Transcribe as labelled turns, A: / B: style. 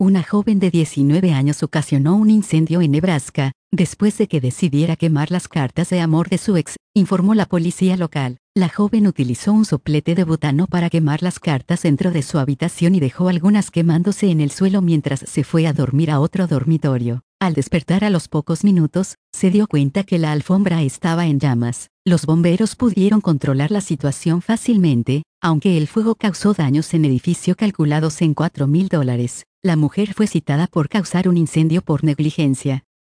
A: Una joven de 19 años ocasionó un incendio en Nebraska, después de que decidiera quemar las cartas de amor de su ex, informó la policía local. La joven utilizó un soplete de butano para quemar las cartas dentro de su habitación y dejó algunas quemándose en el suelo mientras se fue a dormir a otro dormitorio. Al despertar a los pocos minutos, se dio cuenta que la alfombra estaba en llamas. Los bomberos pudieron controlar la situación fácilmente, aunque el fuego causó daños en edificio calculados en $4,000. La mujer fue citada por causar un incendio por negligencia.